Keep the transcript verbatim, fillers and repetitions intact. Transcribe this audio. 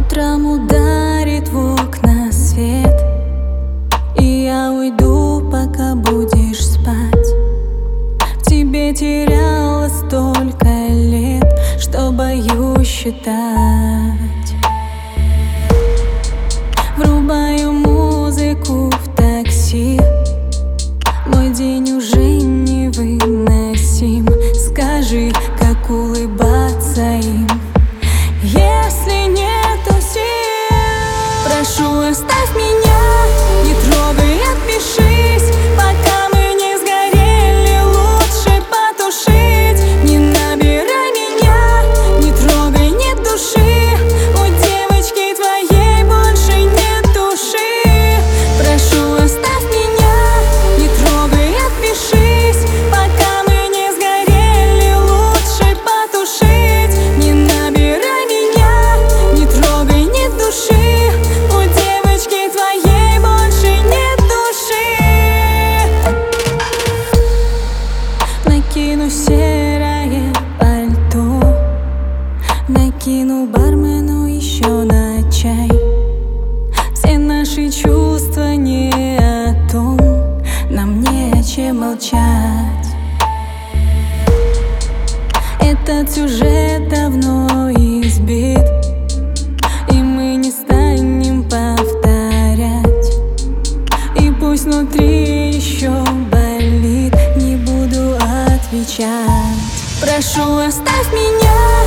Утром ударит в окна свет, и я уйду, пока будешь спать. В тебе теряла столько лет, что боюсь считать. Врубаю музыку в такси, мой день уже невыносим. Скажи, как улыбаться им, если нету сил? Прошу, оставь меня, не трогай, отпишись. Пока мы не сгорели, лучше потушить. Не набирай меня, не трогай, нет души. У девочки твоей больше нет души. Прошу, оставь меня, не трогай, отпишись. Пока мы не сгорели, лучше потушить. Не набирай меня, не трогай, нет души. У девочки твоей больше нет души. Накину серое пальто, накину бармену еще на чай. Все наши чувства не о том, нам не о чем молчать. Этот сюжет давно избит, и мы не станем повторять. И пусть внутри еще болит, не буду отвечать. Прошу, оставь меня.